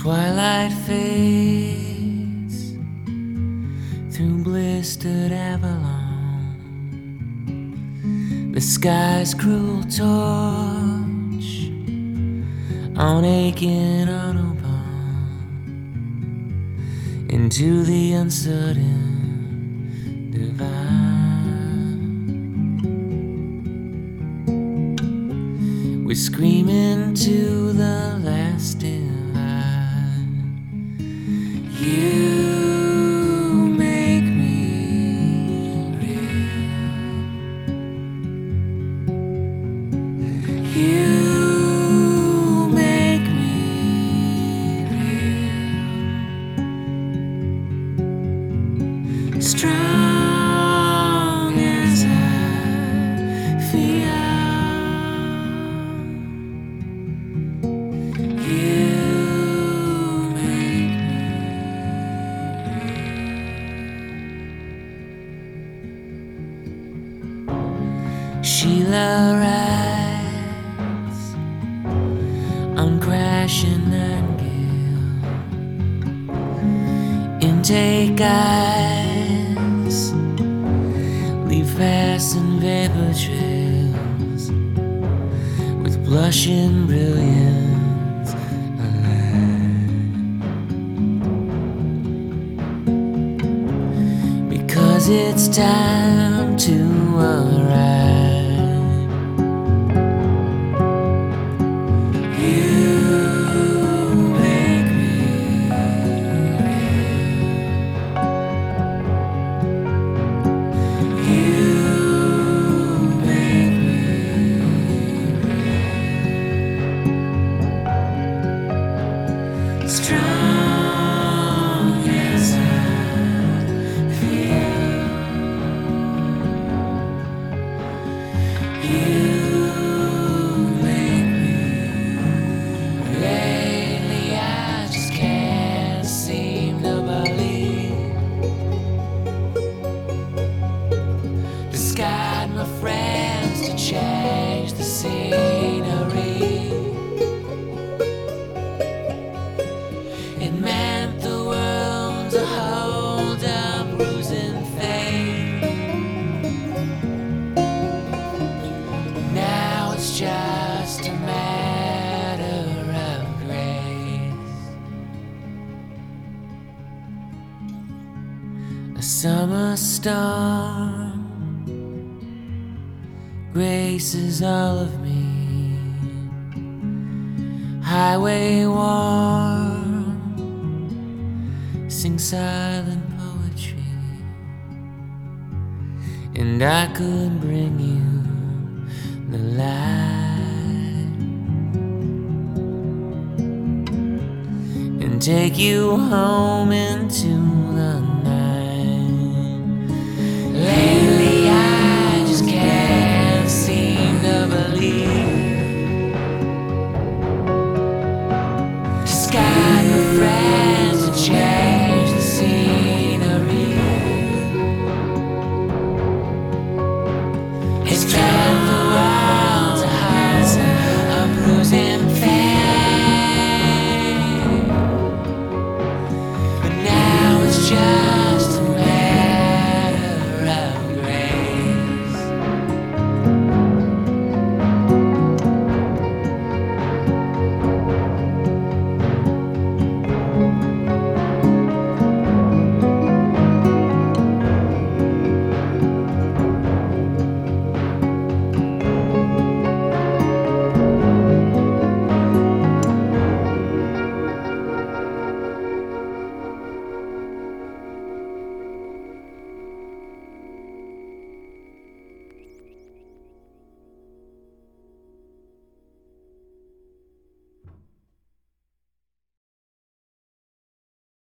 Twilight fades through blistered Avalon. The sky's cruel torch on aching Autobahn into the uncertain divine. We scream into the last divine. You make me real. You make me real. Strong as I feel. Sheila rides on crashing Nightingale. Intake eyes leave passing vapor trails with blushing brilliance alive. Because it's time to arrive. Strong as I feel. You make me. Lately I just can't seem to believe. Discard my friends to change the scenery. It meant the world to hold a bruising fate. Now it's just a matter of grace. A summer storm graces all of me. Highway warm, sing silent poetry, and I could bring you the light and take you home into